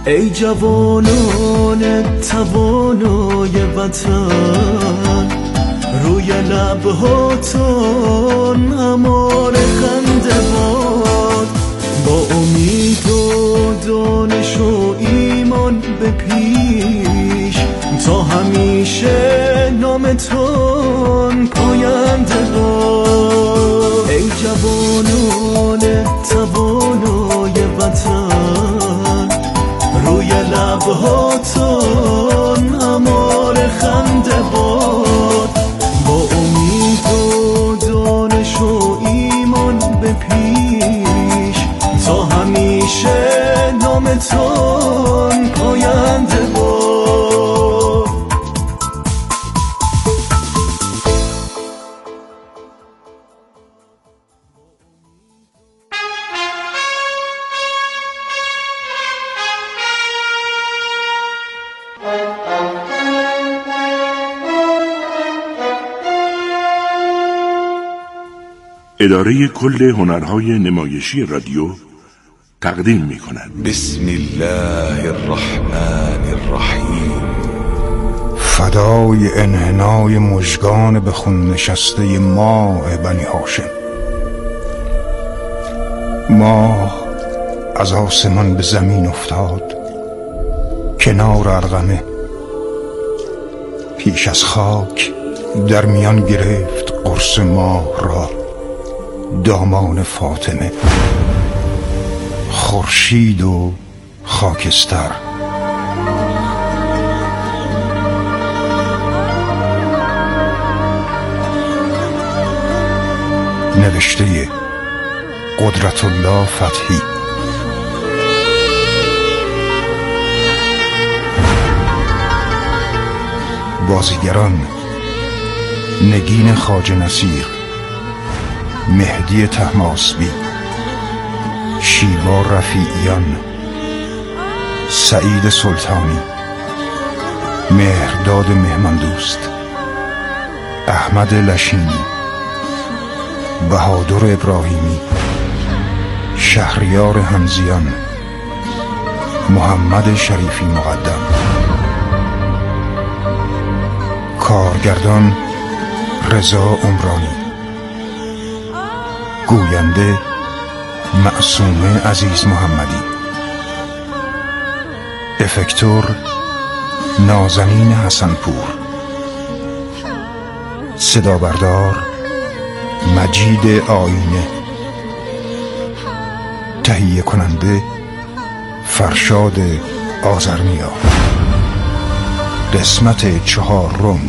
ای جوانان توانای وطن، روی لبهاتون همار خنده باد، با امید و دانش و ایمان به پیش، تا همیشه نامتون پاینده باد. ای جوانان توانای وطن، روی لبهاتون همار خنده باد، با امید و دانش و ایمان به پیش، تا همیشه نامتون پاینده باد. اداره کل هنرهای نمایشی رادیو تقدیم می‌کند. بسم الله الرحمن الرحیم. فدای انحنای مژگان به خون نشسته ماه بنی هاشم. ماه از آسمان به زمین افتاد، کنار ارغنه پیش از خاک در میان گرفت قرص ماه را دامان فاطمه. خورشید و خاکستر، نوشته قدرت الله فتحی. بازیگران: نگین خواجه نصیر، مهدی طهماسبی، شیوا رفیعیان، سعید سلطانی، مهرداد مهماندوست، احمد لشینی، بهادر ابراهیمی، شهریار همزیان، محمد شریفی مقدم. کارگردان: رضا عمرانی. گوینده: معصومه عزیز محمدی. افکتور: نازنین حسنپور. صدا بردار: مجید آینه. تهیه کننده: فرشاد آذرنیا. قسمت 4.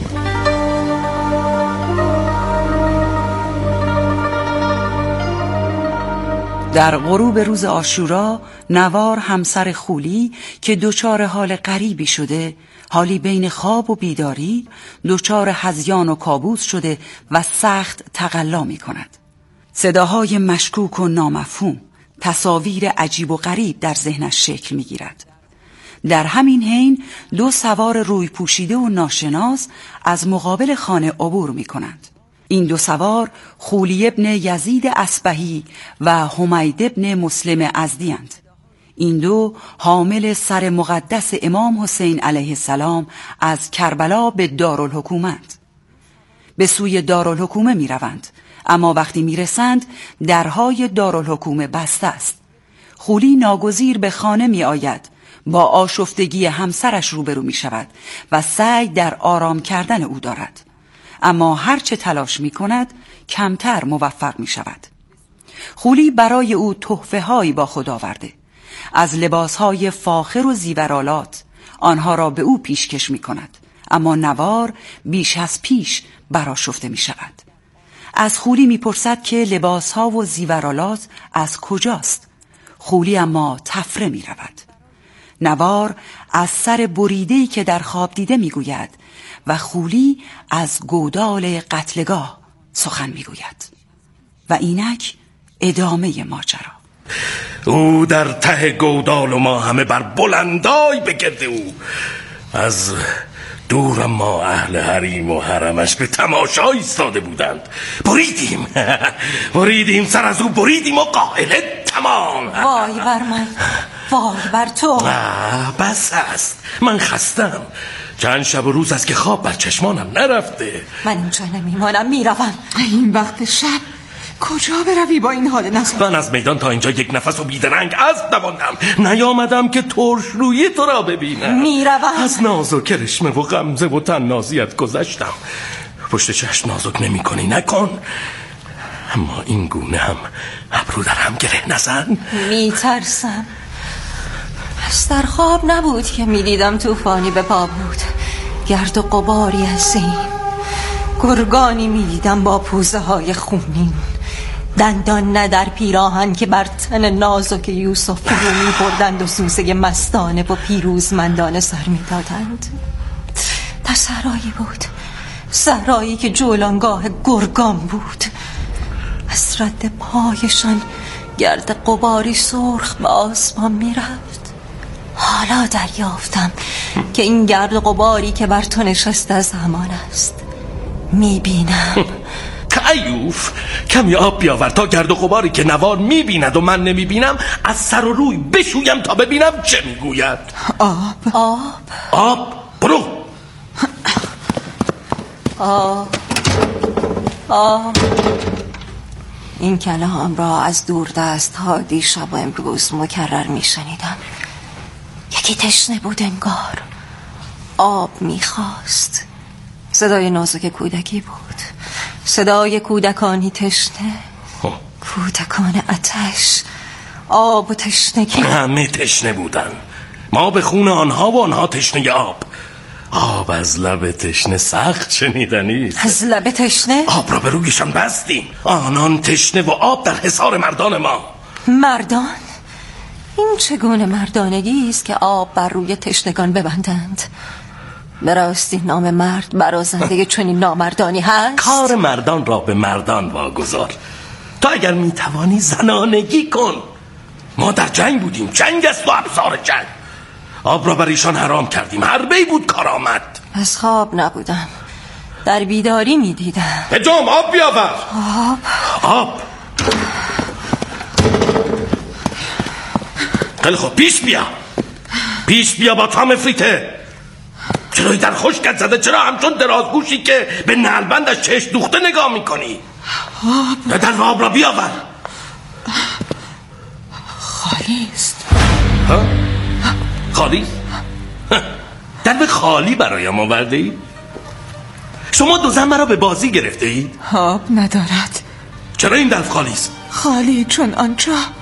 در غروب روز عاشورا، نوار همسر خولی که دچار حال غریبی شده، حالی بین خواب و بیداری، دچار هذیان و کابوس شده و سخت تقلا می کند. صداهای مشکوک و نامفهوم، تصاویر عجیب و غریب در ذهنش شکل می گیرد. در همین حین 2 سوار روی پوشیده و ناشناس از مقابل خانه عبور می کنند. این 2 سوار خولی ابن یزید اصبهی و حمید ابن مسلم ازدی اند. این 2 حامل سر مقدس امام حسین علیه السلام از کربلا به دارالحکومت. به سوی دارالحکومه می روند، اما وقتی می رسند درهای دارالحکومه بسته است. خولی ناگزیر به خانه می آید، با آشفتگی همسرش روبرو می شود و سعی در آرام کردن او دارد، اما هرچه تلاش می کند کمتر موفق می شود. خولی برای او تحفه هایی با خود آورده، از لباس های فاخر و زیورآلات آنها را به او پیشکش می کند، اما نوار بیش از پیش برآشفته می شود. از خولی می پرسد که لباس ها و زیورآلات از کجاست. خولی اما تفره می رود. نوار از سر بریده‌ای که در خواب دیده میگوید و خولی از گودال قتلگاه سخن میگوید. و اینک ادامه ماجرا. او در ته گودال و ما همه بر بلندای بگرد او. از دور ما اهل حریم و حرمش به تماشا ایستاده بودند. بریدیم سر از او بریدیم و قائله تمام. وای بر من، وای بر تو. بس است، من خستم. چند شب و روز است که خواب بر چشمانم نرفته. من اینجا نمیمانم، میروم. این وقت شب کجا بروی با این حال نزد؟ من از میدان تا اینجا یک نفس و بیدرنگ اسب نماندم. نیامدم که ترش روی تو را ببینم. میروم. از نازک کرشمه و غمزه و تنازیت گذشتم. پشت چشم نازک نمی کنی، نکن. اما این گونه هم ابرو در هم گره نزن. میترسم. پس در خواب نبود که میدیدم طوفانی به پا بود، گرد و غباری عظیم. گرگانی میدیدم با پوزه های خونین، دندان نه در پیراهن که بر تن نازک یوسف فرو می‌بردند و سوسه مستانه و پیروزمندانه سر می‌دادند. در صحرایی بود، صحرایی که جولانگاه گرگان بود. از رد پایشان گرد غباری سرخ به آسمان می‌رفت. حالا دریافتم که این گرد غباری که بر تو نشسته از همان است. میبینم. کیوف، کمی آب بیاور تا گرد و غباری که نوار میبیند و من نمیبینم از سر و روی بشویم تا ببینم چه میگوید. آب برو. آب. این کلام را از دور دست ها دیشب و امروز مکرر میشنیدم. یکی تشنه بود انگار، آب میخواست. صدای نازک کودکی بود، صدای کودکانی تشنه، کودکان آتش، آب و تشنگی. همه تشنه بودن، ما به خون آنها و آنها تشنه آب. آب از لب تشنه سخت شنیدنیست. از لب تشنه؟ آب را به رویشان بستیم. آنان تشنه و آب در حصار مردان ما. مردان؟ این چگونه مردانگی است که آب بر روی تشنگان ببندند؟ به راستی نام مرد برازنده چنین نامردانی هست؟ کار مردان را به مردان واگذار. تا اگر میتوانی زنانگی کن. ما در جنگ بودیم، جنگ است و ابزار جنگ. آب را بر ایشان حرام کردیم، حربه‌ای بود کار آمد. از خواب نبودم، در بیداری میدیدم. هجوم، آب بیاور. آب. خیلی خوب، پیش بیا با تام فریته. چرا در خشکت زده؟ چرا همچون درازگوشی که به نعلبندش چشم دوخته نگاه میکنی؟ در آب را بیاور. خالی است. خالی؟ در به خالی برایم آورده ای؟ شما دو زن مرا به بازی گرفته اید؟ آب ندارد. چرا این در خالی است؟ خالی چون آن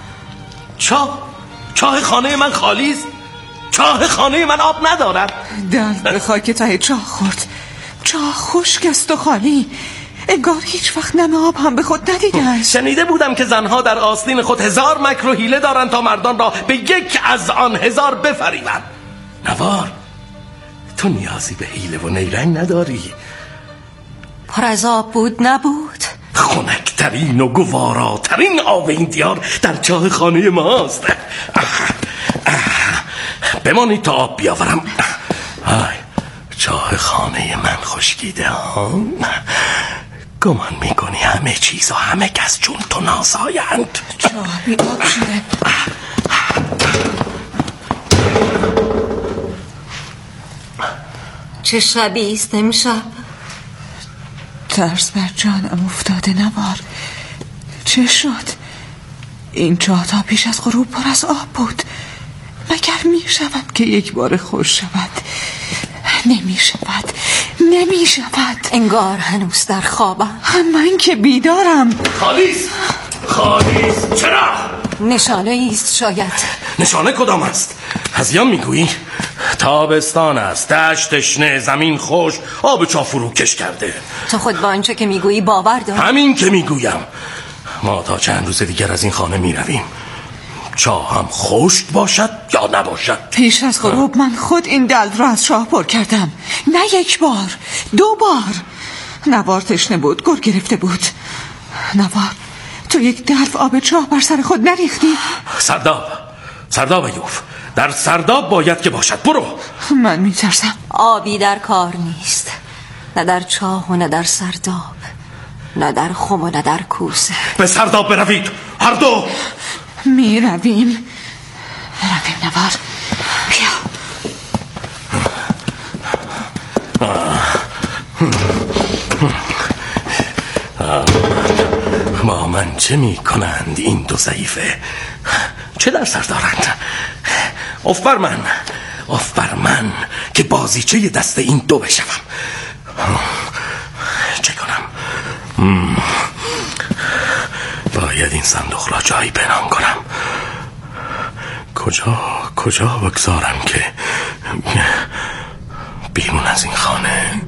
چاه خانه من خالی است؟ چاه خانه من آب ندارد؟ دلت به خاک ته چاه خورد. چاه خشک است و خالی، انگار هیچ وقت نم آب هم به خود ندیده است. شنیده بودم که زنها در آستین خود 1000 مکر و حیله دارند تا مردان را به یک از آن 1000 بفریبند. نوار، تو نیازی به حیله و نیرنگ نداری. پر از آب بود نبود؟ خنکترین و گواراترین آب این دیار در چاه خانه ماست. بمانید تا آب بیاورم. چاه خانه من خشکیده ها. گمان میکنی همه چیز و همه کس چون تو نازایند. چاه بی آب شده. چه شبی است امشب؟ ترس بر جانم افتاده نوار. چه شد؟ این چاه تا پیش از غروب پر از آب بود. مگر می شود که یک بار خوش شود؟ نمی شود. انگار هنوز در خوابم. من که بیدارم. خالیست. چرا؟ نشانه است شاید. نشانه کدام است؟ هذیان میگویی؟ تابستان است، دشت تشنه، زمین خشک، آب چاه فرو کش کرده. تو خود با آنچه که میگویی باور داری؟ همین که میگویم. ما تا چند روز دیگر از این خانه میرویم. چاه هم خشک باشد یا نباشد. پیش از غروب من خود این دلو را از چاه پر کردم. نه یک بار، 2 بار. نوار تشنه بود، گر گرفته بود. نوار، تو یک دلو آب چاه بر سر خود نریختی؟ سرداب ایوف، در سرداب باید که باشد. برو. من میترسم. آبی در کار نیست، نه در چاه و نه در سرداب، نه در خم و نه در کوسه. به سرداب بروید هر دو. میرویم رویم نوار، بیا. با من چه می کنند این دو ضعیفه؟ چه در سر دارند؟ اف بر من که بازیچه دست این دو بشوم. چه کنم؟ باید این صندوق را جایی پنهان کنم. کجا بگذارم که بیرون از این خانه؟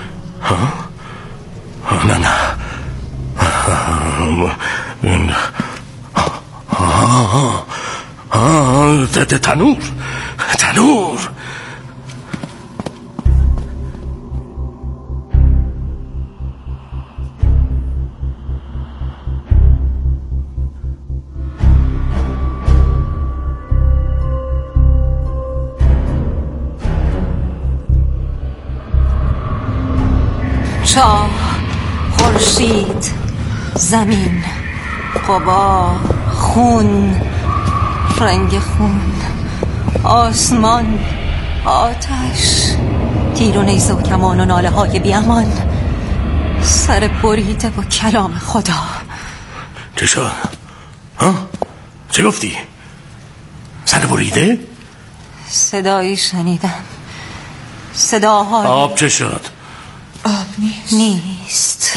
نه تنور. چاه، خورشید، زمین، غبار، خون، رنگ خون، آسمان، آتش، تیر و نیزه و کمان و ناله های بیامان، سر بریده و کلام خدا. چه شد؟ چه گفتی؟ سر بریده؟ صدایی شنیدم، صداهای. آب چه شد؟ آب نیست.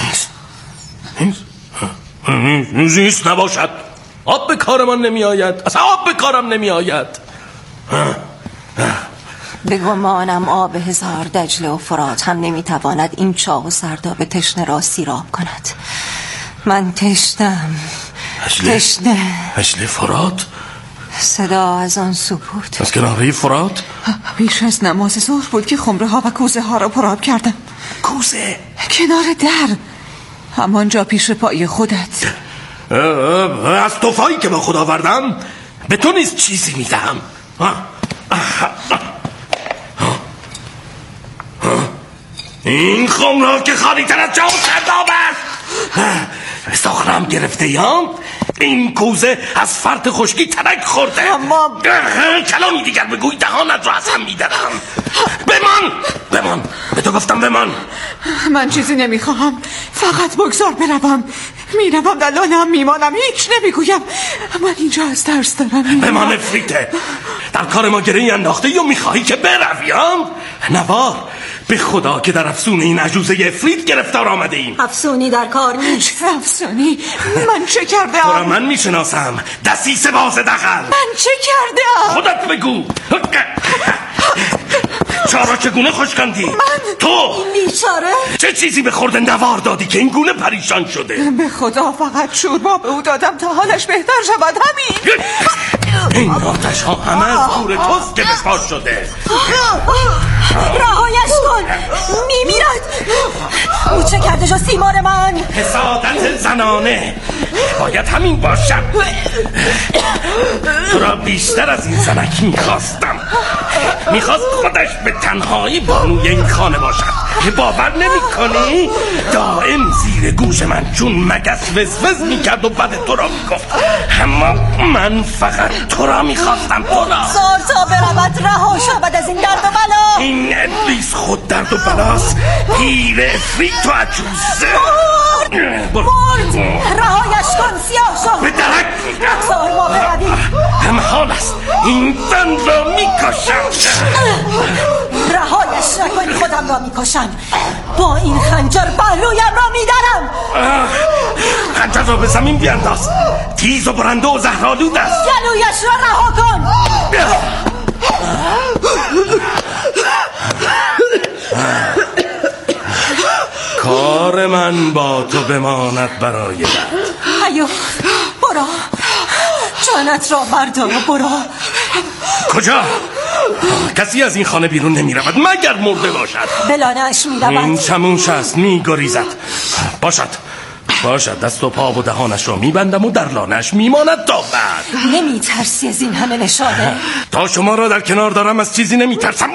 نیست نباشد. آب به کارمان نمی آید. اصلا آب به کارم نمی آید. به گمانم آب هزار دجله و فرات هم نمی تواند این چاه و سرداب تشنه را سیراب کند. من تشنم. دجله فرات؟ صدا از آن سو بود. از کناره فرات؟ پیش از نماز ظهر بود که خمره ها و کوزه ها را پرآب کردم. کوزه؟ کنار در، همانجا پیش پای خودت. از توفایی که با خود آوردم به تو نیز چیزی میدهم. این خمره که خالی تر از جا و سرداب است. ساخنم گرفته یام. این کوزه از فرط خشکی ترک خورده. اما کلامی دیگر بگوی دهانت رو از هم میدرم. بمان. به تو گفتم بمان. من چیزی نمیخواهم، فقط بگذار بروم. میروم در لانه‌ام میمانم، هیچ نمیگویم. من اینجا از ترس دارم. بمان افریته، در کار ما گره انداخته یا میخواهی که برویم؟ نوار، به خدا که در افسون این عجوزه افریت گرفتار آمده ایم. افسونی در کار نیست. افسونی؟ من چه کردم؟ تو را من میشناسم، دسیسه باز دخل. من چه کردم؟ خودت بگو. چارا چگونه خوش کندی؟ من؟ تو؟ این بیچاره؟ چه چیزی به خورد نوار دادی که این گونه پریشان شده؟ به خدا فقط شوربا به او دادم تا حالش بهتر شود، همین. این آتش ها همه از دور توست که بسپار شده. رهایش کن، میمیرد. او چه کرده جز تیمار من؟ حسادت زنانه. باید همین باشد. تو را بیشتر از این زنک میخواستم. میخواست خودش به تنهایی بانوی این خانه باشد. باور نمی کنی؟ دائم زیر گوش من چون مگس وزوز میکرد و بعد تو را میگفت. اما من فقط تو را میخواستم. تو را زار تا برود رها شود از این درد و بلا. این ابلیس خود درد و بلاست. گیر افریت و عجوزه. مرد. رهایش کن، سیاه شد. به درک زار ما برویم. همحال است این زن را میکشم. رهایش نکنی، خودم را میکشم. با این خنجر پهلویم را میدرم. خنجر را به زمین بیانداز. تیز و برنده و زهرآلود است. گلویش را رها کن. کار من با تو بماند برای بعد. ایو، برو، جانت را بردار و برو. کجا؟ کسی از این خانه بیرون نمی رود مگر مرده باشد. بلانش می رود. این چموش است، می گریزد. باشد دست و پا و دهانش را می بندم و در لانش می ماند تا بعد. نمی ترسی از این همه نشانه؟ تا شما را در کنار دارم از چیزی نمی ترسم.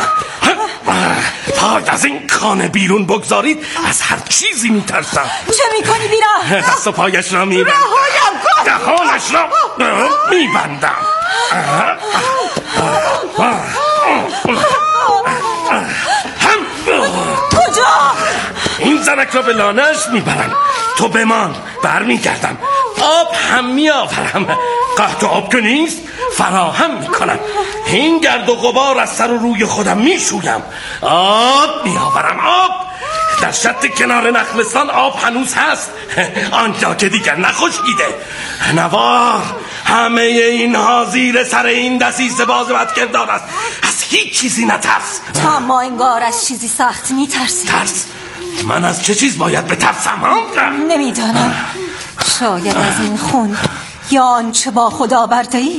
تا از این خانه بیرون بگذارید از هر چیزی می ترسم. چه می کنی بیرا؟ دست و پایش را می بندم. دهانش را می بندم. کجا؟ این زنک را به لانه‌اش میبرم، تو بمان، برمیگردم، آب هم میآورم، قحط آب که نیست فراهم میکنم، این گرد و غبار از سر و روی خودم میشویم، آب میآورم، آب در شط کنار نخلستان آب هنوز هست، آنجا که دیگر نخشکیده. نوار، همه اینها زیر سر این دسیسه باز بدکردار است، از هیچ چیزی نترس. تو اما انگار از چیزی سخت میترسی. ترس؟ من از چه چیز باید بترسم؟ نمیدانم، شاید از این خون یا آنچه با خدا آورده ای.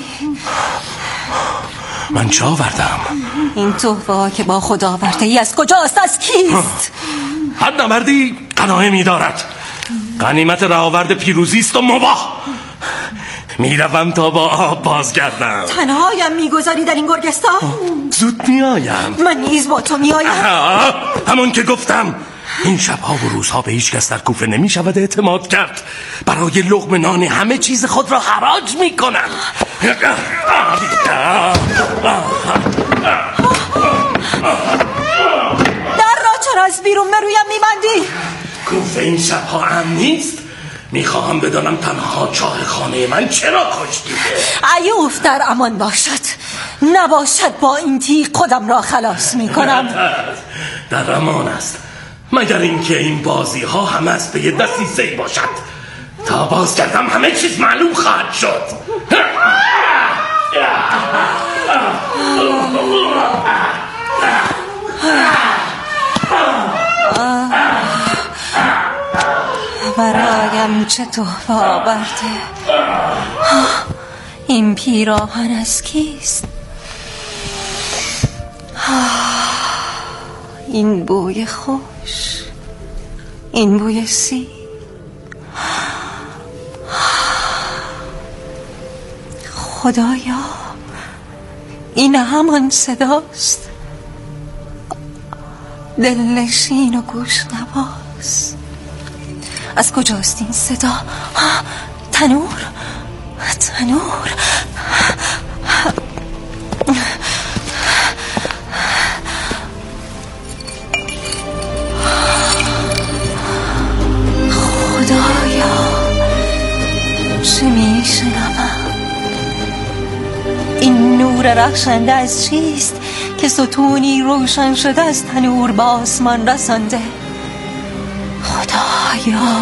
من چه آوردم؟ این تحفه که با خدا آورده ای از کجاست؟ از کیست؟ هر نبردی غنایمی دارد، غنیمت رهاورد پیروزی است و مباح. میروم تا با آب بازگردم. تنهایم میگذاری در این گرگستان؟ زود میایم. من نیز با تو میایم. همون که گفتم، این شبها و روزها به هیچ کس در کوفه نمی شود اعتماد کرد. برای لقمه نان همه چیز خود را حراج می کنم. در را چرا از بیرون مرویم میبندی؟ کوفه این شبها امن نیست. میخواهم بدانم تنها چاه خانه من چرا کشتیده. ایوف در امان باشد، نباشد با این تیغ خودم را خلاص میکنم. در امان است، مگر اینکه این بازی ها همه است به یه دسیسه‌ای باشد. تا باز کردم همه چیز معلوم خواهد شد. برایم چه تحفه آورده؟ این پیراهن از کیست؟ این بوی خوش، این بوی سی، خدایا این همان صداست، دلنشین و گوش نواز. از کجاست این صدا؟ تنور، تنور. خدایا چه میشنوم؟ این نور رخشنده از چیست که ستونی روشن شده از تنور به آسمان رسانده؟ خدایا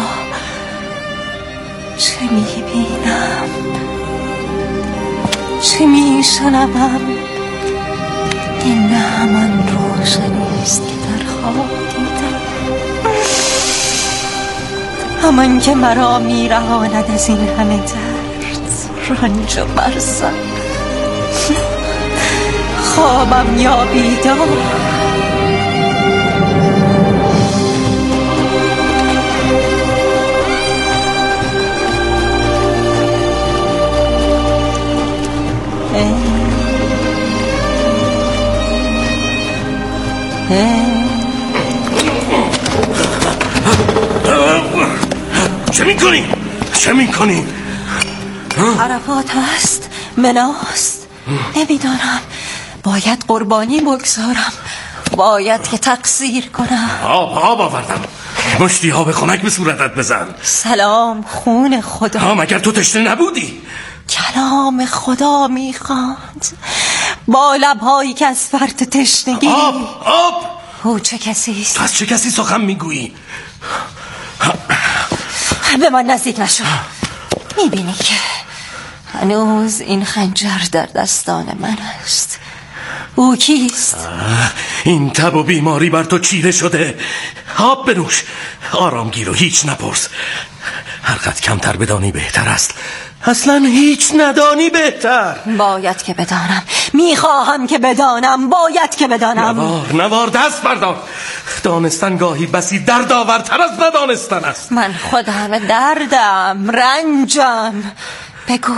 چه میبینم؟ چه میشنوم؟ این نه همان روشنیست که در خواب دیدم، همان که مرا میرهاند از این همه درد، رنج و برزخ. خوابم یا بیدار؟ چه میکنی؟ چه میکنی؟ عرفات هست، مناست، نمیدانم. باید قربانی بگذارم، باید که تقصیر کنم. آب آوردم، مشتی آب خنک به صورتت بزن. سلام خون خدا. مگر تو تشنه نبودی؟ کلام خدا میخواند با لبهایی که از فرط تشنگی. آب. او چه کسیست؟ تو از چه کسی سخن میگویی؟ به من نزدیک نشو. میبینی که هنوز این خنجر در دستان من است. او کیست؟ این تب و بیماری بر تو چیره شده. آب بنوش، آرام گیر و هیچ نپرس. هر قدر کمتر بدانی بهتر است. اصلا هیچ ندانی بهتر. باید که بدانم، میخواهم که بدانم، باید که بدانم. نوار دست بردار. دانستن گاهی بسی دردآورتر از ندانستن است. من خودم دردم، رنجم. بگو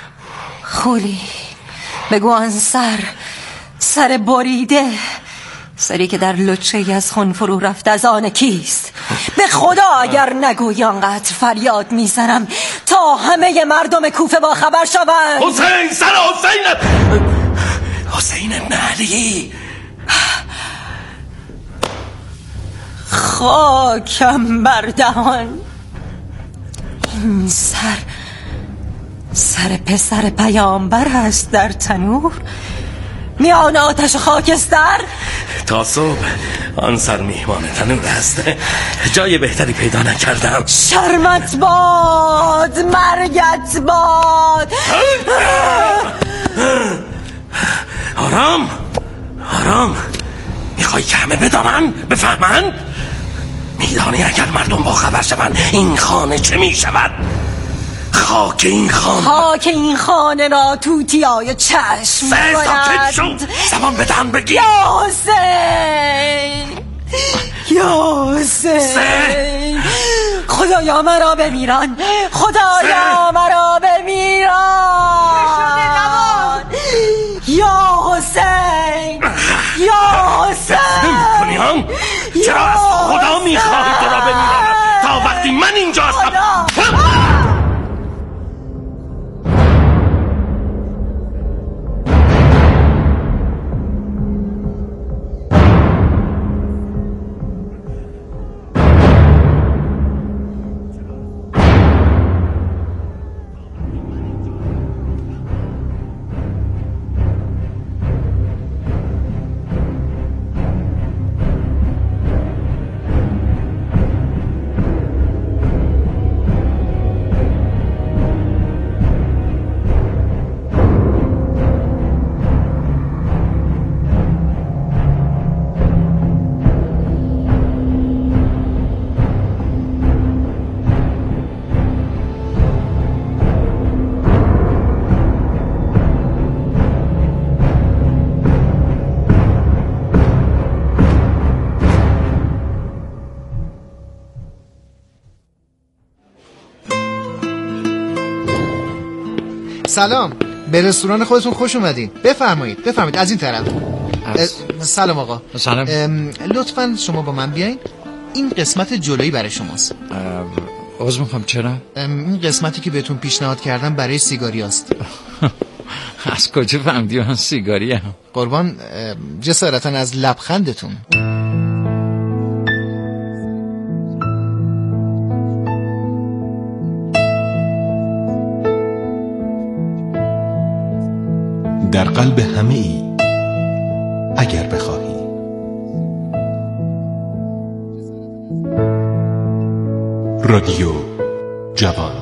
خولی، بگو آن سر بریده، سری که در لچه‌ای از خون فرو رفت از آن کیست؟ به خدا اگر نگویی آنقدر فریاد میزنم تا همه مردم کوفه با خبر شوند. حسین، سر حسین ابن علی. خاکم بر دهان. این سر پسر پیامبر است در تنور میان آتش خاکستر. تا صبح آن سر میهمان تنور است. جای بهتری پیدا نکردم. شرمت باد، مرگت باد. آرام. میخوای که همه بدانن، بفهمن؟ میدانی اگر مردم با خبر شوند این خانه چه میشود؟ خاک این خانه را توتیای چشم می‌کند. ساکت شو، زبان به دهن بگیر. یا حسین خدایا مرا بمیران، یا حسین چرا از خدا میخواهی تو را بمیرانم تا وقتی من اینجا هستم؟ سلام، به رستوران خودتون خوش اومدین. بفرمایید از این طرف. سلام آقا. سلام. لطفاً شما با من بیاین. این قسمت جلویی برای شماست. عذر میخوام، چرا؟ این قسمتی که بهتون پیشنهاد کردم برای سیگاری است. از کجا فهمیدی من سیگاریم؟ قربان جسارتاً از لبخندتون. در قلب همه ای اگر بخواهی. رادیو جوان.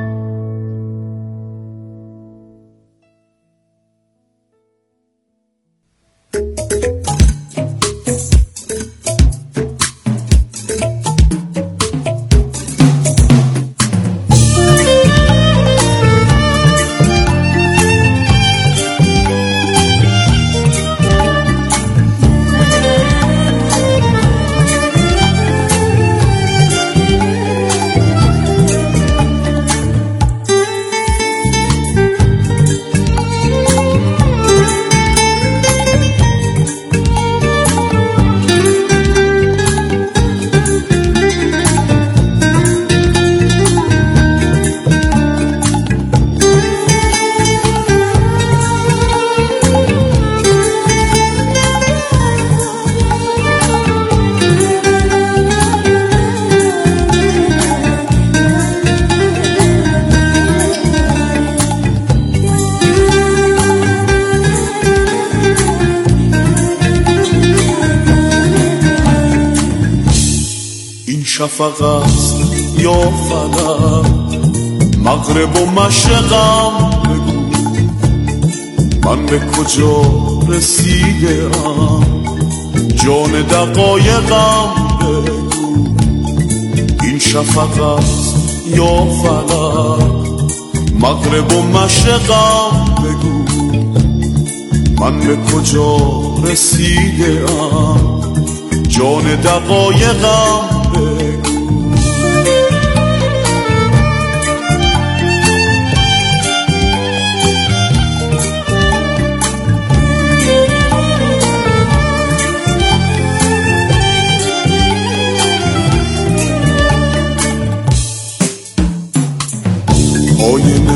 شفق است یا فلک، مغرب و مشرقم بگو من به کجا رسیدم، جان دقایقم بگو. این شفق است یا فلک، مغرب و مشرقم بگو من به کجا رسیدم، جان دقایقم بگو.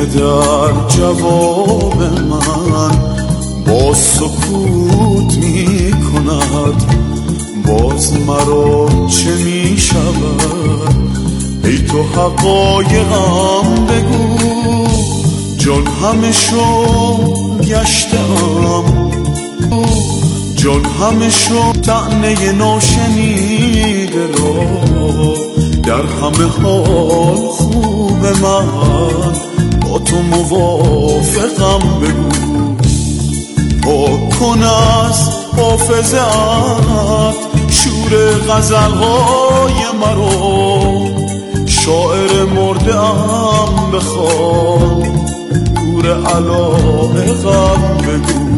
در جواب من با سکوت می کند، باز مرا چه می شود؟ ای تو حقایقم بگو، جان همه شو گشتم، جان همه شو طعنه ناشنیده را، در همه حال خوب من با تو موافقم بگو. پاک کن از حافظت شور غزلهای مرا، شاعر مرده ام بخوان گور علایقم بگو.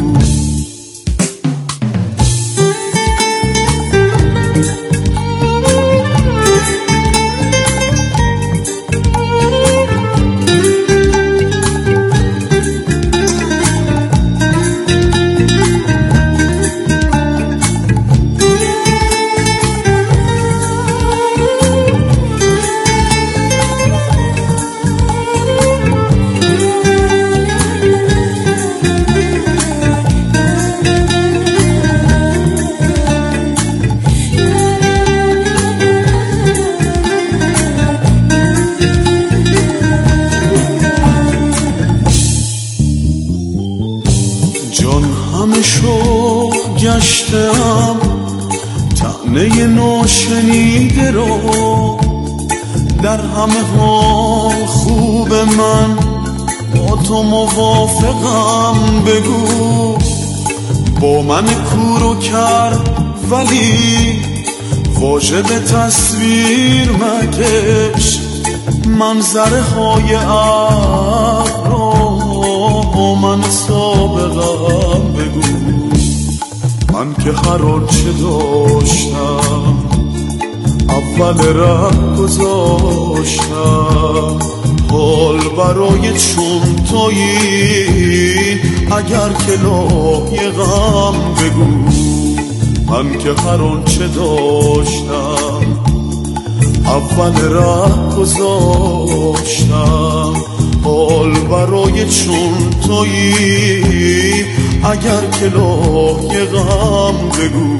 گشتم طعنه ناشنیده را، در همه حال خوب من با تو موافقم بگو. با من کور و کر ولی واژه به تصویر مکش، منظره های عقل را با من سابقم بگو. من که هر آنچه داشتم اول ره گذاشتم، حال برای چون تویی اگر که لایقم بگو. من که هر آنچه داشتم اول ره گذاشتم، حال برای چون تویی اگر که لایقم بگو.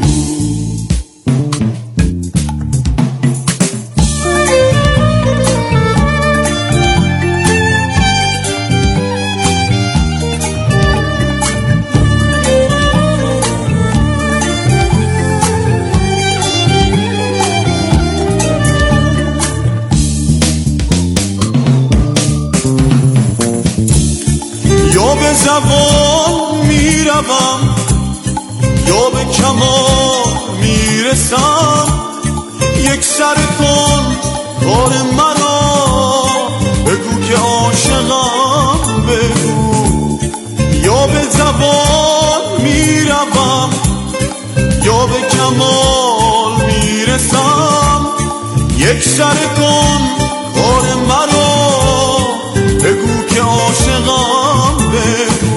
یا به زبان میروم یا به کمال میرسم، یک سر کن کار مرا بگو که عاشقم بگو. یا به زبان میروم یا به کمال میرسم، یک سر کن کار مرا بگو که عاشقم بگو.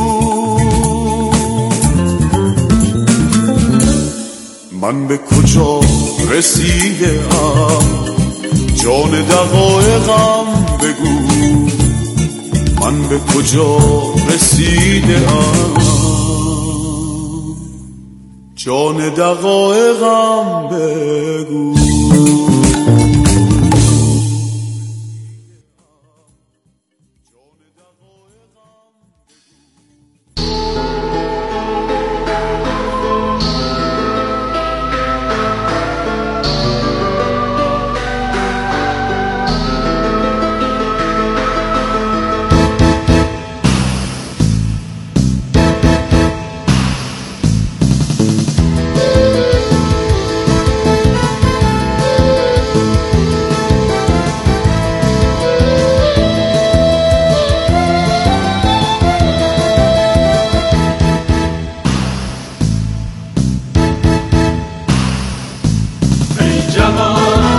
من به کجا رسیده ام جان دقایقم بگو، من به کجا رسیده ام جان دقایقم بگو. جوان